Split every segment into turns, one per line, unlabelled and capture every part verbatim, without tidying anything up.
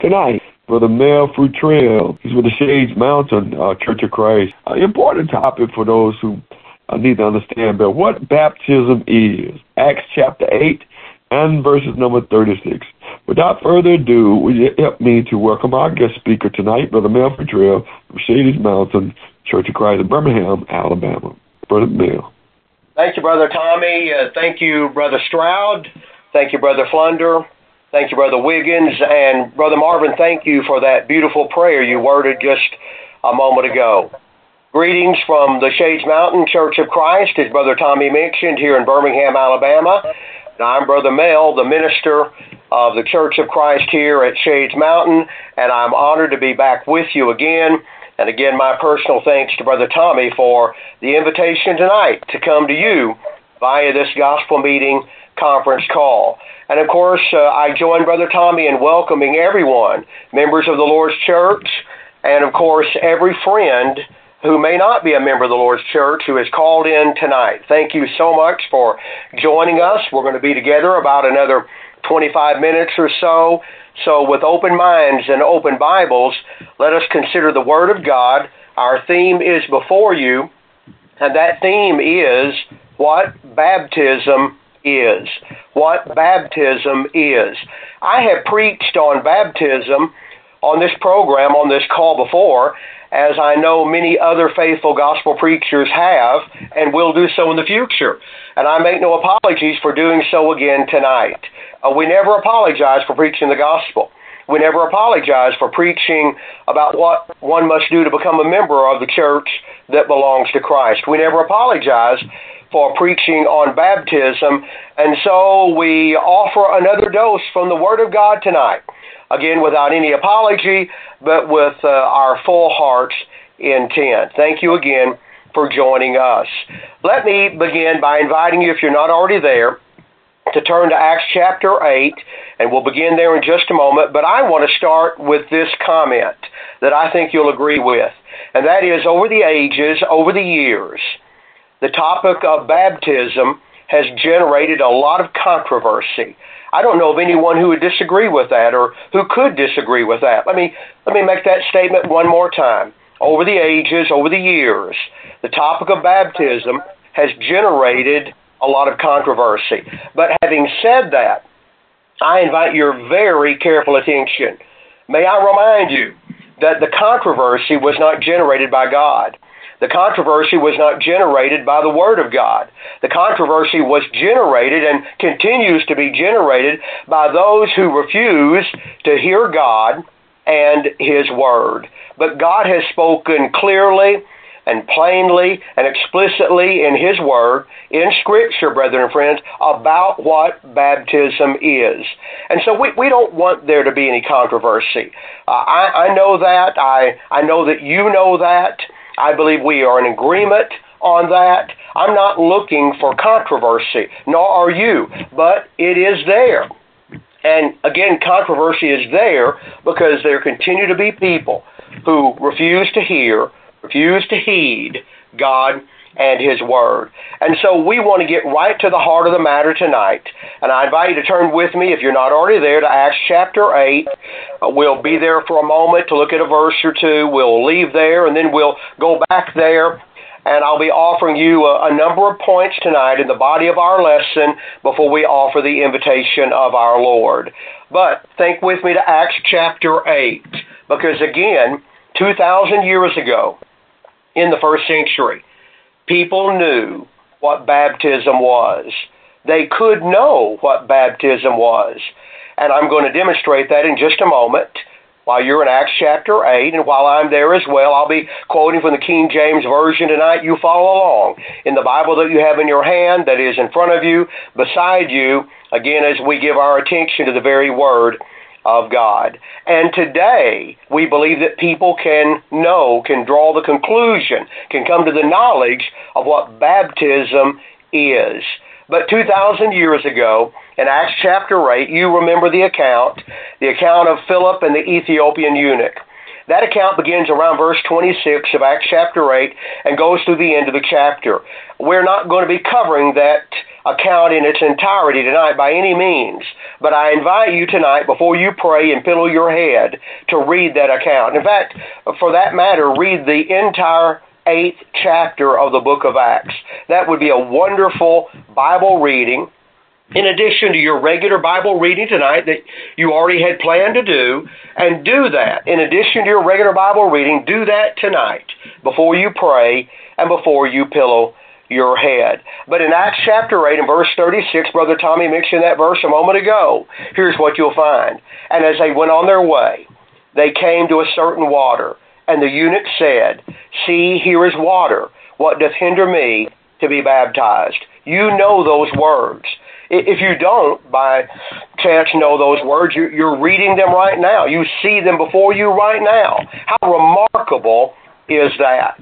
Tonight, Brother Mel Futrell, he's with the Shades Mountain uh, Church of Christ. Uh, important topic for those who uh, need to understand better what baptism is. Acts chapter eight and verses number thirty-six. Without further ado, would you help me to welcome our guest speaker tonight, Brother Mel Futrell from Shades Mountain Church of Christ in Birmingham, Alabama. Brother Mel.
Thank you, Brother Tommy. Uh, thank you, Brother Stroud. Thank you, Brother Flunder. Thank you, Brother Wiggins. And Brother Marvin, thank you for that beautiful prayer you worded just a moment ago. Greetings from the Shades Mountain Church of Christ, as Brother Tommy mentioned, here in Birmingham, Alabama. And I'm Brother Mel, the minister of the Church of Christ here at Shades Mountain, and I'm honored to be back with you again. And again, my personal thanks to Brother Tommy for the invitation tonight to come to you via this gospel meeting conference call. And of course, uh, I join Brother Tommy in welcoming everyone, members of the Lord's Church, and of course, every friend who may not be a member of the Lord's Church who has called in tonight. Thank you so much for joining us. We're going to be together about another twenty-five minutes or so. So with open minds and open Bibles, let us consider the Word of God. Our theme is before you, and that theme is what baptism is. What baptism is. I have preached on baptism on this program, on this call before, as I know many other faithful gospel preachers have and will do so in the future. And I make no apologies for doing so again tonight. Uh, we never apologize for preaching the gospel. We never apologize for preaching about what one must do to become a member of the church that belongs to Christ. We never apologize for preaching on baptism, and so we offer another dose from the Word of God tonight. Again, without any apology, but with uh, our full heart's intent. Thank you again for joining us. Let me begin by inviting you, if you're not already there, to turn to Acts chapter eight, and we'll begin there in just a moment. But I want to start with this comment that I think you'll agree with, and that is, over the ages, over the years, the topic of baptism has generated a lot of controversy. I don't know of anyone who would disagree with that or who could disagree with that. Let me let me make that statement one more time. Over the ages, over the years, the topic of baptism has generated a lot of controversy. But having said that, I invite your very careful attention. May I remind you that the controversy was not generated by God. The controversy was not generated by the Word of God. The controversy was generated and continues to be generated by those who refuse to hear God and His Word. But God has spoken clearly and plainly and explicitly in His Word, in Scripture, brethren and friends, about what baptism is. And so we, we don't want there to be any controversy. Uh, I, I know that. I, I know that you know that. I believe we are in agreement on that. I'm not looking for controversy, nor are you, but it is there. And again, controversy is there because there continue to be people who refuse to hear, refuse to heed God and His Word. And so we want to get right to the heart of the matter tonight. And I invite you to turn with me, if you're not already there, to Acts chapter eight. Uh, we'll be there for a moment to look at a verse or two. We'll leave there, and then we'll go back there. And I'll be offering you a, a number of points tonight in the body of our lesson before we offer the invitation of our Lord. But think with me to Acts chapter eight, because again, two thousand years ago, in the first century, people knew what baptism was. They could know what baptism was. And I'm going to demonstrate that in just a moment. While you're in Acts chapter eight, and while I'm there as well, I'll be quoting from the King James Version tonight. You follow along in the Bible that you have in your hand, that is in front of you, beside you, again, as we give our attention to the very Word of God. And today, we believe that people can know, can draw the conclusion, can come to the knowledge of what baptism is. But two thousand years ago, in Acts chapter eight, you remember the account, the account of Philip and the Ethiopian eunuch. That account begins around verse twenty-six of Acts chapter eight and goes through the end of the chapter. We're not going to be covering that account in its entirety tonight by any means, but I invite you tonight, before you pray and pillow your head, to read that account. In fact, for that matter, read the entire eighth chapter of the book of Acts. That would be a wonderful Bible reading, in addition to your regular Bible reading tonight that you already had planned to do. And do that. In addition to your regular Bible reading, do that tonight before you pray and before you pillow your head. But in Acts chapter eight and verse thirty-six, Brother Tommy mentioned that verse a moment ago. Here's what you'll find. And as they went on their way, they came to a certain water, and the eunuch said, See, here is water. What doth hinder me to be baptized? You know those words. If you don't, by chance, know those words, you're reading them right now. You see them before you right now. How remarkable is that?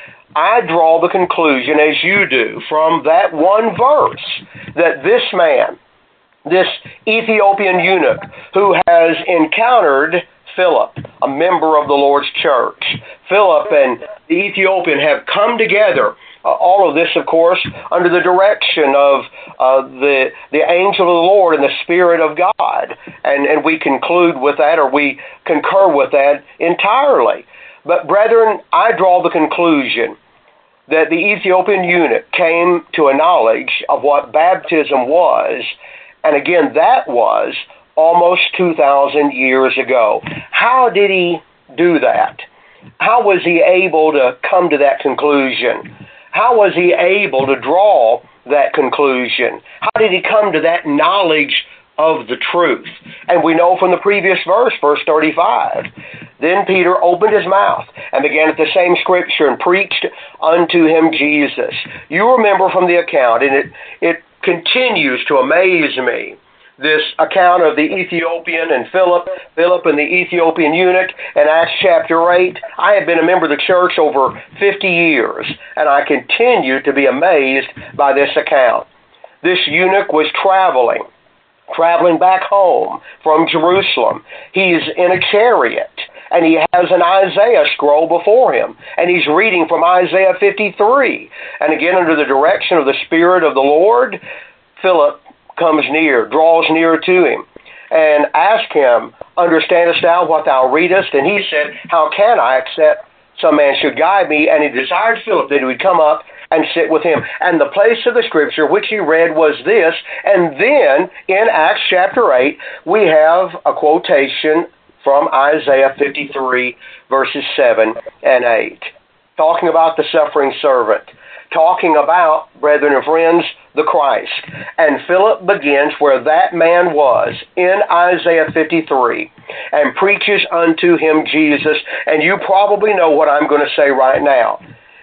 I draw the conclusion, as you do, from that one verse, that this man, this Ethiopian eunuch, who has encountered Philip, a member of the Lord's church, Philip and the Ethiopian have come together. Uh, all of this, of course, under the direction of uh, the the angel of the Lord and the Spirit of God. And, and we conclude with that, or we concur with that entirely. But, brethren, I draw the conclusion that the Ethiopian eunuch came to a knowledge of what baptism was, and again, that was almost two thousand years ago. How did he do that? How was he able to come to that conclusion? How was he able to draw that conclusion? How did he come to that knowledge of the truth? And we know from the previous verse, verse thirty-five, Then Peter opened his mouth and began at the same scripture and preached unto him Jesus. You remember from the account, and it, it continues to amaze me, this account of the Ethiopian and Philip, Philip and the Ethiopian eunuch in Acts chapter eight. I have been a member of the church over fifty years, and I continue to be amazed by this account. This eunuch was traveling, traveling back home from Jerusalem. He's in a chariot, and he has an Isaiah scroll before him, and he's reading from Isaiah fifty-three. And again, under the direction of the Spirit of the Lord, Philip comes near, draws near to him, and asked him, Understandest thou what thou readest? And he said, How can I, except some man should guide me? And he desired Philip that he would come up and sit with him. And the place of the scripture which he read was this. And then, in Acts chapter eight, we have a quotation from Isaiah fifty-three, verses seven and eight, talking about the suffering servant, talking about, brethren and friends, the Christ. And Philip begins where that man was, in Isaiah fifty-three, and preaches unto him Jesus. And you probably know what I'm going to say right now.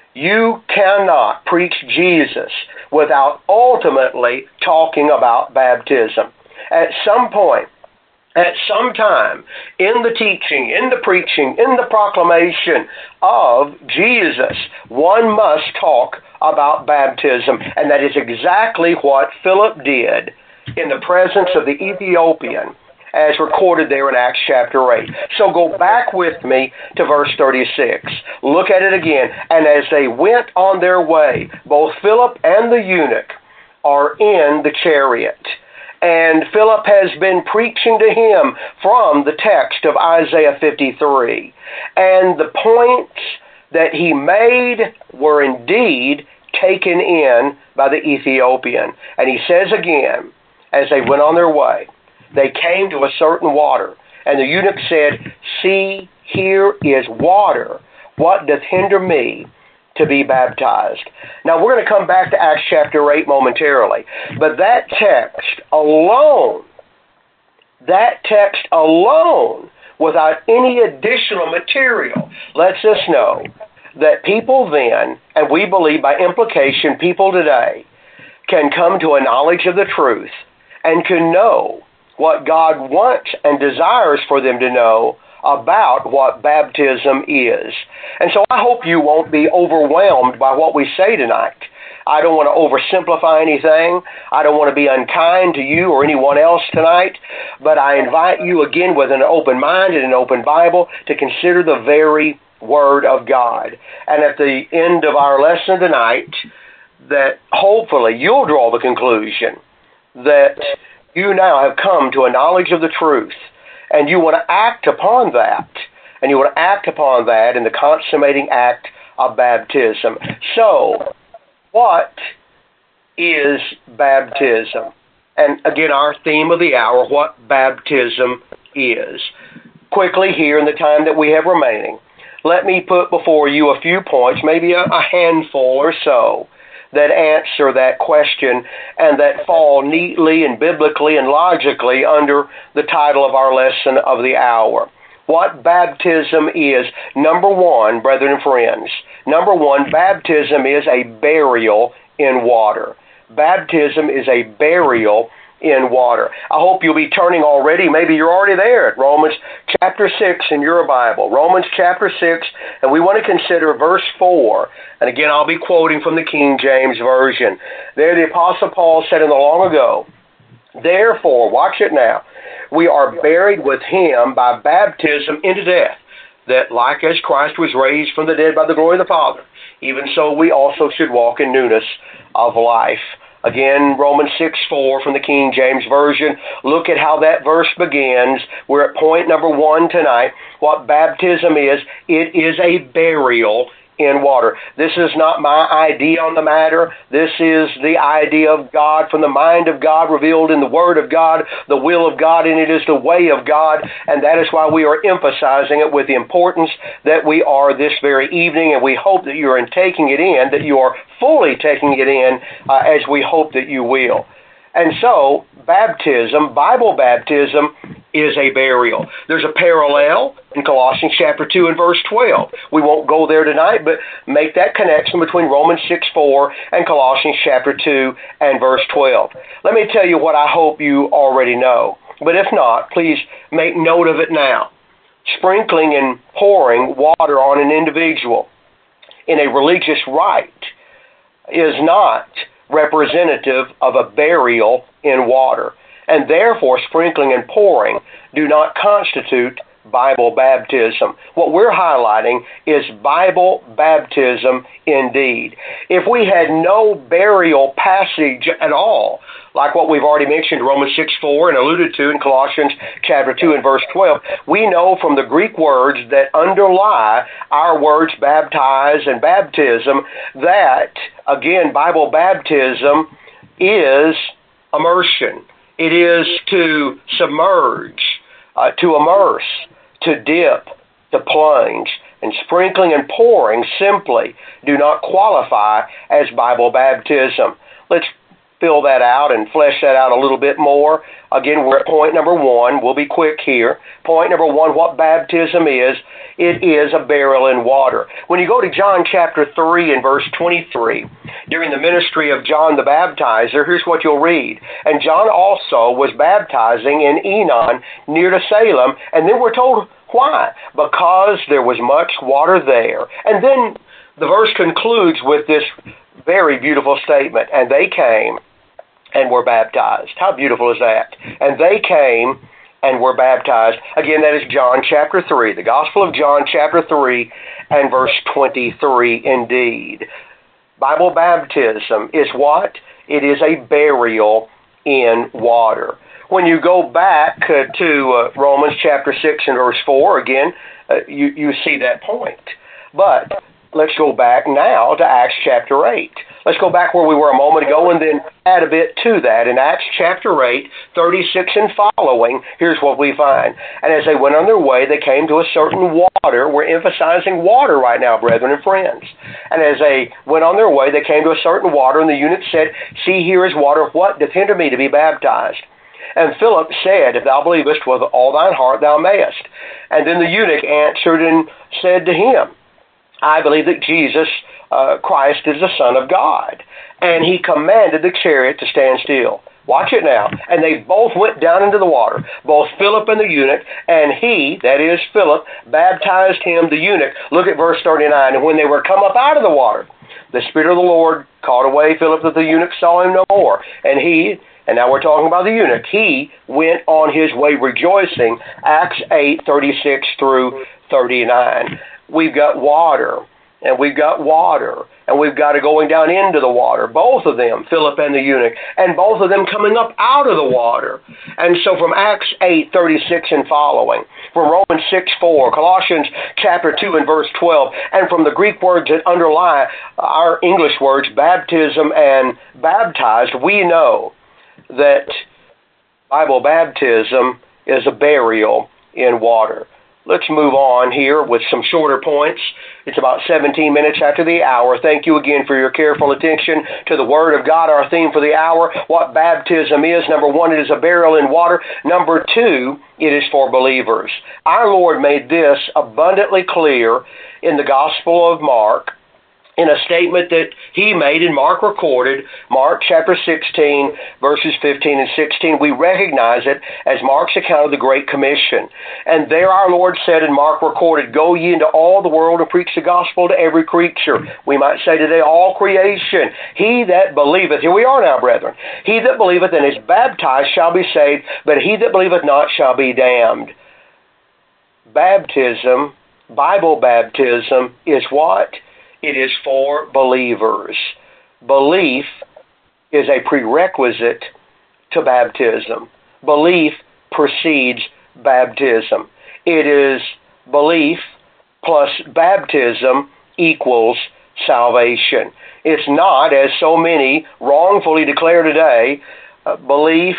You cannot preach Jesus without ultimately talking about baptism. At some point, at some time, in the teaching, in the preaching, in the proclamation of Jesus, one must talk about baptism. And that is exactly what Philip did in the presence of the Ethiopian, as recorded there in Acts chapter eight. So go back with me to verse thirty-six. Look at it again. And as they went on their way, both Philip and the eunuch are in the chariot. And Philip has been preaching to him from the text of Isaiah fifty-three. And the points that he made were indeed taken in by the Ethiopian. And he says again, as they went on their way, they came to a certain water. And the eunuch said, See, here is water. What doth hinder me to be baptized? Now, we're going to come back to Acts chapter eight momentarily. But that text alone, that text alone, without any additional material, lets us know that people then, and we believe by implication people today, can come to a knowledge of the truth and can know what God wants and desires for them to know about what baptism is. And so I hope you won't be overwhelmed by what we say tonight. I don't want to oversimplify anything. I don't want to be unkind to you or anyone else tonight, but I invite you again with an open mind and an open Bible to consider the very Word of God. And at the end of our lesson tonight, that hopefully you'll draw the conclusion that you now have come to a knowledge of the truth, and you want to act upon that, and you want to act upon that in the consummating act of baptism. So, what is baptism? And again, our theme of the hour, what baptism is. Quickly here in the time that we have remaining, let me put before you a few points, maybe a, a handful or so, that answer that question and that fall neatly and biblically and logically under the title of our lesson of the hour. What baptism is, number one, brethren and friends, number one, baptism is a burial in water. Baptism is a burial in water. I hope you'll be turning already. Maybe you're already there at Romans chapter six in your Bible. Romans chapter six, and we want to consider verse four. And again, I'll be quoting from the King James Version. There the Apostle Paul said in the long ago, therefore, watch it now, we are buried with him by baptism into death, that like as Christ was raised from the dead by the glory of the Father, even so we also should walk in newness of life. Again, Romans six four from the King James Version. Look at how that verse begins. We're at point number one tonight. What baptism is, it is a burial in water. This is not my idea on the matter. This is the idea of God, from the mind of God revealed in the Word of God, the will of God, and it is the way of God, and that is why we are emphasizing it with the importance that we are this very evening, and we hope that you are taking it in, that you are fully taking it in, uh, as we hope that you will. And so, baptism, Bible baptism, is a burial. There's a parallel in Colossians chapter two and verse twelve. We won't go there tonight, but make that connection between Romans six four and Colossians chapter two and verse twelve. Let me tell you what I hope you already know. But if not, please make note of it now. Sprinkling and pouring water on an individual in a religious rite is not representative of a burial in water, and therefore sprinkling and pouring do not constitute Bible baptism. What we're highlighting is Bible baptism indeed. If we had no burial passage at all, like what we've already mentioned, Romans six four and alluded to in Colossians chapter two and verse twelve, we know from the Greek words that underlie our words baptize and baptism that, again, Bible baptism is immersion. It is to submerge, uh, to immerse, to dip, to plunge, and sprinkling and pouring simply do not qualify as Bible baptism. Let's fill that out and flesh that out a little bit more. Again, we're at point number one. We'll be quick here. Point number one, what baptism is, it is a burial in water. When you go to John chapter three and verse twenty-three, during the ministry of John the Baptizer, here's what you'll read. And John also was baptizing in Enon near to Salem, and then we're told why. Because there was much water there. And then the verse concludes with this very beautiful statement, and they came and were baptized. How beautiful is that? And they came and were baptized. Again, that is John chapter three, the Gospel of John chapter three and verse twenty-three indeed. Bible baptism is what? It is a burial in water. When you go back uh, to uh, Romans chapter six and verse four, again, uh, you, you see that point. But let's go back now to Acts chapter eight. Let's go back where we were a moment ago and then add a bit to that. In Acts chapter eight, thirty-six and following, here's what we find. And as they went on their way, they came to a certain water. We're emphasizing water right now, brethren and friends. And as they went on their way, they came to a certain water, and the eunuch said, See, here is water. What doth hinder me to be baptized? And Philip said, If thou believest with all thine heart, thou mayest. And then the eunuch answered and said to him, I believe that Jesus uh, Christ is the Son of God. And he commanded the chariot to stand still. Watch it now. And they both went down into the water, both Philip and the eunuch, and he, that is Philip, baptized him, the eunuch. Look at verse thirty-nine. And when they were come up out of the water, the Spirit of the Lord caught away Philip that the eunuch saw him no more. And he, and now we're talking about the eunuch, he went on his way rejoicing, Acts eight, thirty-six through thirty-nine. We've got water, and we've got water, and we've got it going down into the water, both of them, Philip and the eunuch, and both of them coming up out of the water. And so from Acts eight, thirty-six and following, from Romans six, four, Colossians chapter two and verse twelve, and from the Greek words that underlie our English words, baptism and baptized, we know that Bible baptism is a burial in water. Let's move on here with some shorter points. It's about seventeen minutes after the hour. Thank you again for your careful attention to the Word of God, our theme for the hour, what baptism is. Number one, it is a burial in water. Number two, it is for believers. Our Lord made this abundantly clear in the Gospel of Mark, in a statement that he made and Mark recorded, Mark chapter sixteen, verses fifteen and sixteen. We recognize it as Mark's account of the Great Commission. And there our Lord said, and Mark recorded, "Go ye into all the world and preach the gospel to every creature." We might say today, all creation. He that believeth, here we are now, brethren, he that believeth and is baptized shall be saved, but he that believeth not shall be damned. Baptism, Bible baptism, is what? It is for believers. Belief is a prerequisite to baptism. Belief precedes baptism. It is belief plus baptism equals salvation. It's not, as so many wrongfully declare today, uh, belief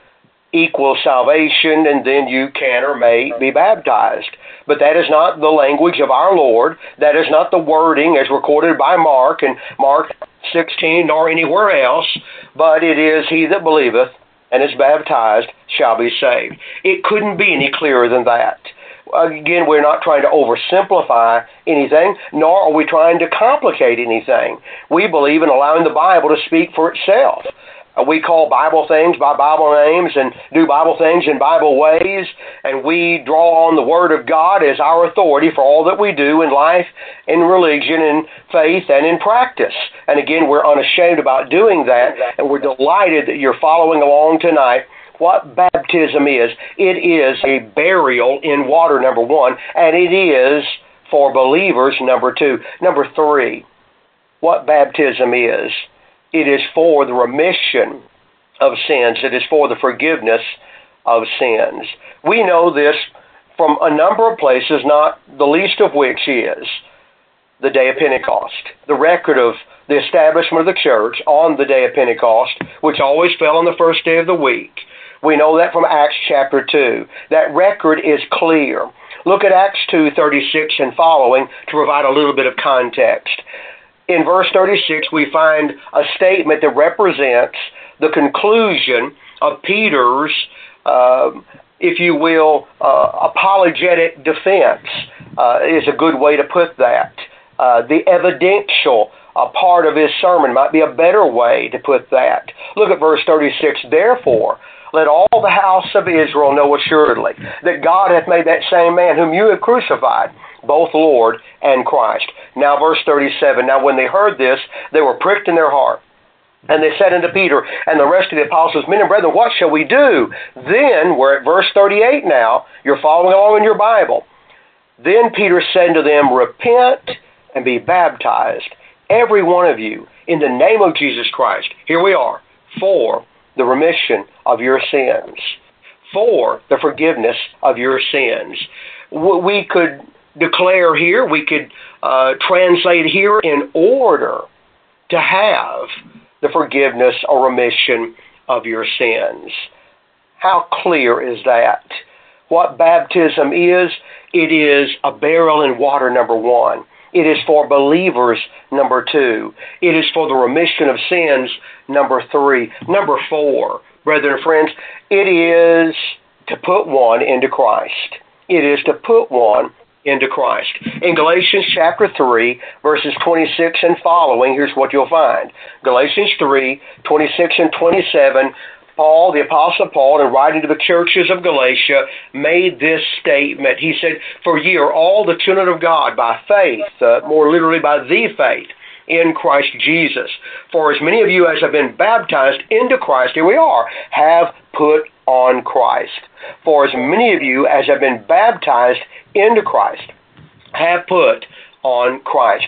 equals salvation, and then you can or may be baptized. But that is not the language of our Lord. That is not the wording as recorded by Mark in Mark sixteen nor anywhere else, but it is he that believeth and is baptized shall be saved. It couldn't be any clearer than that. Again, we're not trying to oversimplify anything, nor are we trying to complicate anything. We believe in allowing the Bible to speak for itself. We call Bible things by Bible names and do Bible things in Bible ways, and we draw on the Word of God as our authority for all that we do in life, in religion, in faith, and in practice. And again, we're unashamed about doing that, and we're delighted that you're following along tonight. What baptism is, it is a burial in water, number one, and it is for believers, number two. Number three, what baptism is, it is for the remission of sins. It is for the forgiveness of sins. We know this from a number of places, not the least of which is the day of Pentecost. The record of the establishment of the church on the day of Pentecost, which always fell on the first day of the week. We know that from Acts chapter two. That record is clear. Look at Acts two, thirty-six and following to provide a little bit of context. In verse thirty-six, we find a statement that represents the conclusion of Peter's, uh, if you will, uh, apologetic defense, uh, is a good way to put that. Uh, the evidential uh, part of his sermon might be a better way to put that. Look at verse thirty-six. Therefore, let all the house of Israel know assuredly that God hath made that same man whom you have crucified, both Lord and Christ. Now verse thirty-seven, now when they heard this, they were pricked in their heart. And they said unto Peter and the rest of the apostles, Men and brethren, what shall we do? Then, we're at verse thirty-eight now, you're following along in your Bible. Then Peter said unto them, Repent and be baptized, every one of you, in the name of Jesus Christ. Here we are, for the remission of your sins, for the forgiveness of your sins. We could declare here, we could uh, translate here, in order to have the forgiveness or remission of your sins. How clear is that? What baptism is, it is a burial in water, number one. It is for believers, number two. It is for the remission of sins, number three. Number four, brethren and friends, it is to put one into Christ. It is to put one into Christ. In Galatians chapter three, verses twenty-six and following, here's what you'll find. Galatians three, twenty-six and twenty-seven, Paul, the Apostle Paul, in writing to the churches of Galatia, made this statement. He said, For ye are all the children of God by faith, uh, more literally by the faith in Christ Jesus. For as many of you as have been baptized into Christ, here we are, have put on Christ. For as many of you as have been baptized into Christ, have put on Christ.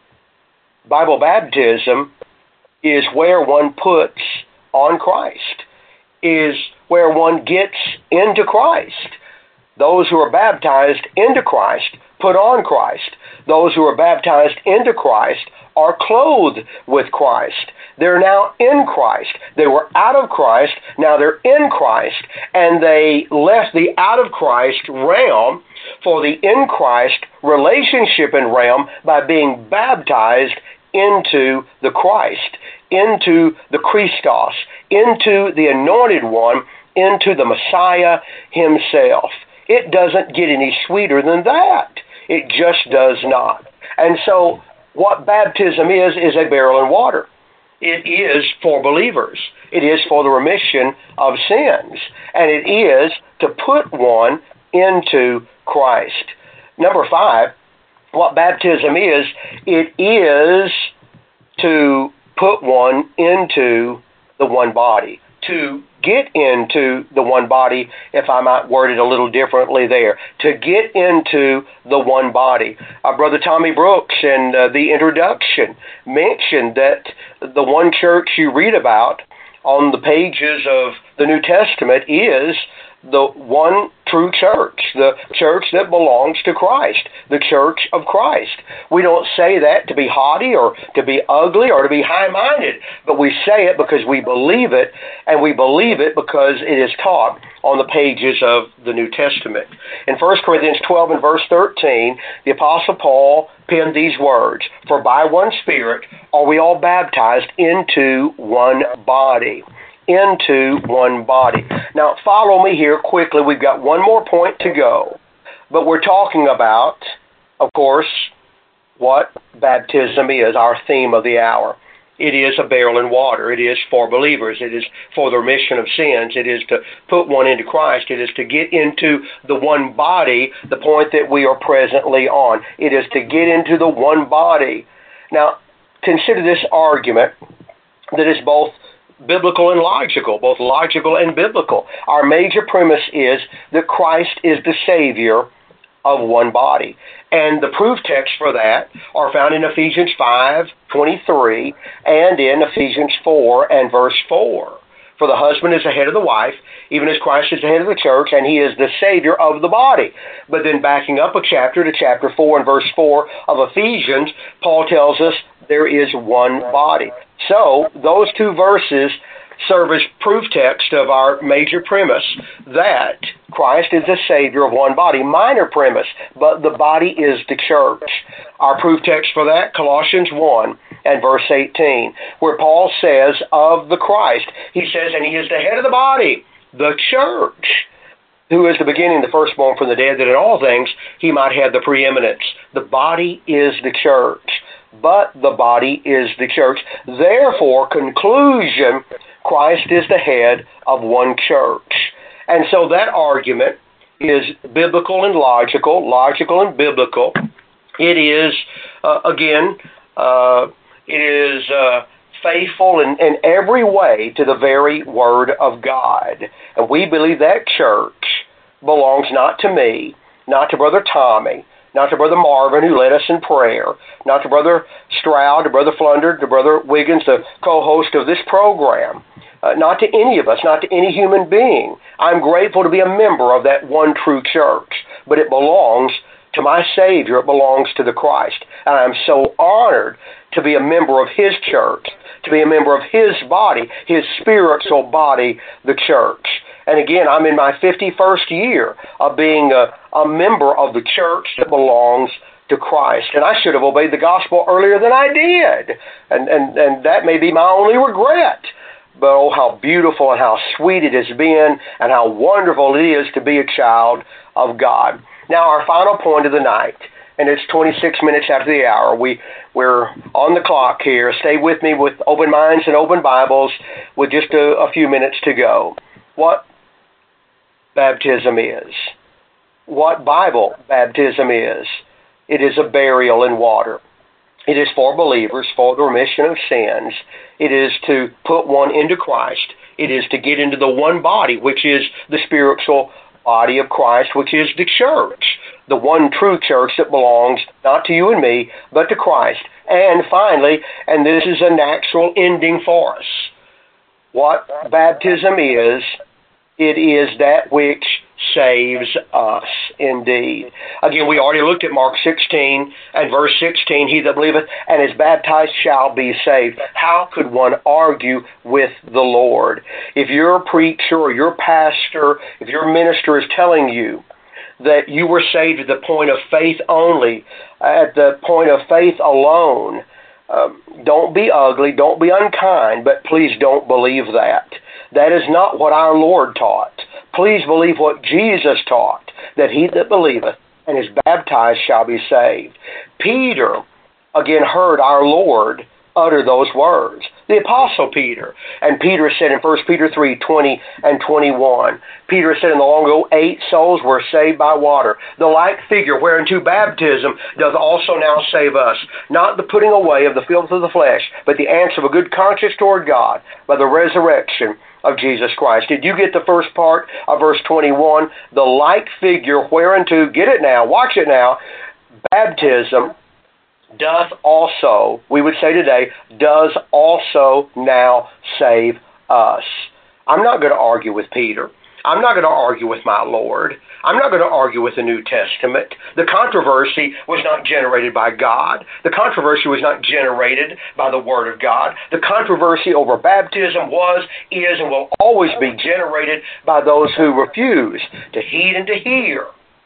Bible baptism is where one puts on Christ, is where one gets into Christ. Those who are baptized into Christ put on Christ. Those who are baptized into Christ are clothed with Christ. They're now in Christ. They were out of Christ, now they're in Christ, and they left the out of Christ realm for the in Christ relationship and realm by being baptized into the Christ, into the Christos, into the Anointed One, into the Messiah Himself. It doesn't get any sweeter than that. It just does not. And so what baptism is, is a burial in water. It is for believers. It is for the remission of sins. And it is to put one into Christ. Number five, what baptism is, it is to put one into the one body, to get into the one body, if I might word it a little differently there, to get into the one body. Uh, Brother Tommy Brooks in uh, the introduction mentioned that the one church you read about on the pages of the New Testament is the one true church, the church that belongs to Christ, the church of Christ. We don't say that to be haughty or to be ugly or to be high-minded, but we say it because we believe it, and we believe it because it is taught on the pages of the New Testament. In First Corinthians twelve and verse thirteen, the Apostle Paul penned these words, "For by one Spirit are we all baptized into one body." Into one body. Now, follow me here quickly. We've got one more point to go. But we're talking about, of course, what baptism is, our theme of the hour. It is a burial in water. It is for believers. It is for the remission of sins. It is to put one into Christ. It is to get into the one body, the point that we are presently on. It is to get into the one body. Now, consider this argument that is both biblical and logical, both logical and biblical. Our major premise is that Christ is the Savior of one body. And the proof texts for that are found in Ephesians five twenty-three and in Ephesians four and verse four. For the husband is the head of the wife, even as Christ is the head of the church, and He is the Savior of the body. But then backing up a chapter to chapter four and verse four of Ephesians, Paul tells us there is one body. So, those two verses serve as proof text of our major premise that Christ is the Savior of one body. Minor premise, but the body is the church. Our proof text for that, Colossians one and verse eighteen, where Paul says of the Christ, he says, and He is the head of the body, the church, who is the beginning, the firstborn from the dead, that in all things He might have the preeminence. The body is the church. But the body is the church. Therefore, conclusion, Christ is the head of one church. And so that argument is biblical and logical, logical and biblical. It is, uh, again, uh, it is uh, faithful in, in every way to the very Word of God. And we believe that church belongs not to me, not to Brother Tommy, not to Brother Marvin, who led us in prayer, not to Brother Stroud, to Brother Flunder, to Brother Wiggins, the co-host of this program, uh, not to any of us, not to any human being. I'm grateful to be a member of that one true church, but it belongs to my Savior. It belongs to the Christ. And I'm so honored to be a member of His church, to be a member of His body, His spiritual body, the church. And again, I'm in my fifty-first year of being a, a member of the church that belongs to Christ. And I should have obeyed the gospel earlier than I did. And, and, and that may be my only regret. But oh, how beautiful and how sweet it has been and how wonderful it is to be a child of God. Now, our final point of the night, and it's twenty-six minutes after the hour. We, we're on the clock here. Stay with me with open minds and open Bibles with just a, a few minutes to go. What baptism is, what Bible baptism is. It is a burial in water. It is for believers, for the remission of sins. It is to put one into Christ. It is to get into the one body, which is the spiritual body of Christ, which is the church, the one true church that belongs not to you and me, but to Christ. And finally, and this is a natural ending for us, what baptism is, it is that which saves us indeed. Again, we already looked at Mark sixteen and verse sixteen, he that believeth and is baptized shall be saved. How could one argue with the Lord? If your preacher or your pastor, if your minister is telling you that you were saved at the point of faith only, at the point of faith alone, um, don't be ugly, don't be unkind, but please don't believe that. That is not what our Lord taught. Please believe what Jesus taught, that he that believeth and is baptized shall be saved. Peter, again, heard our Lord utter those words. The Apostle Peter. And Peter said in First Peter three, twenty and twenty-one, Peter said in the long ago, eight souls were saved by water. The like figure whereunto baptism doth also now save us, not the putting away of the filth of the flesh, but the answer of a good conscience toward God by the resurrection of Jesus Christ. Did you get the first part of verse twenty-one? The like figure whereunto, get it now, watch it now, baptism doth also, we would say today, does also now save us. I'm not going to argue with Peter. I'm not going to argue with my Lord. I'm not going to argue with the New Testament. The controversy was not generated by God. The controversy was not generated by the Word of God. The controversy over baptism was, is, and will always be generated by those who refuse to heed and to hear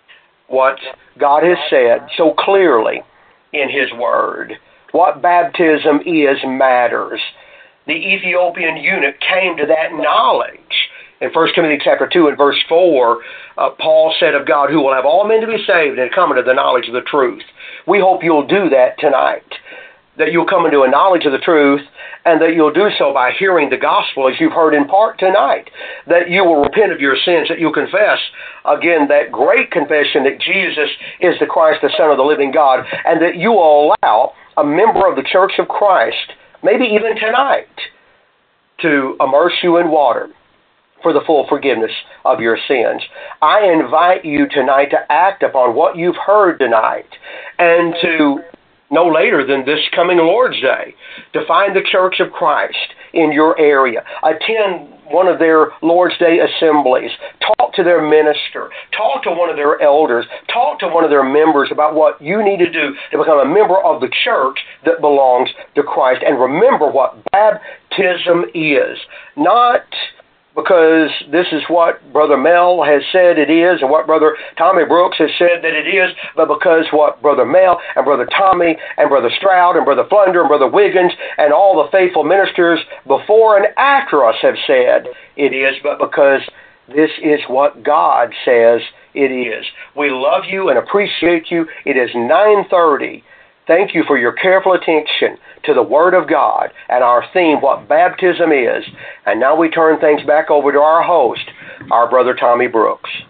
what God has said so clearly in His Word. What baptism is matters. The Ethiopian eunuch came to that knowledge. In First Timothy chapter two and verse four, uh, Paul said of God, who will have all men to be saved and come into the knowledge of the truth. We hope you'll do that tonight, that you'll come into a knowledge of the truth, and that you'll do so by hearing the gospel as you've heard in part tonight, that you will repent of your sins, that you'll confess, again, that great confession that Jesus is the Christ, the Son of the living God, and that you will allow a member of the Church of Christ, maybe even tonight, to immerse you in water for the full forgiveness of your sins. I invite you tonight to act upon what you've heard tonight, and to no later than this coming Lord's Day, to find the Church of Christ in your area. Attend one of their Lord's Day assemblies. Talk to their minister. Talk to one of their elders. Talk to one of their members about what you need to do to become a member of the church that belongs to Christ. And remember what baptism is. Not because this is what Brother Mel has said it is and what Brother Tommy Brooks has said that it is, but because what Brother Mel and Brother Tommy and Brother Stroud and Brother Flunder and Brother Wiggins and all the faithful ministers before and after us have said it is, but because this is what God says it is. We love you and appreciate you. It is nine thirty. Thank you for your careful attention to the Word of God and our theme, what baptism is. And now we turn things back over to our host, our Brother Tommy Brooks.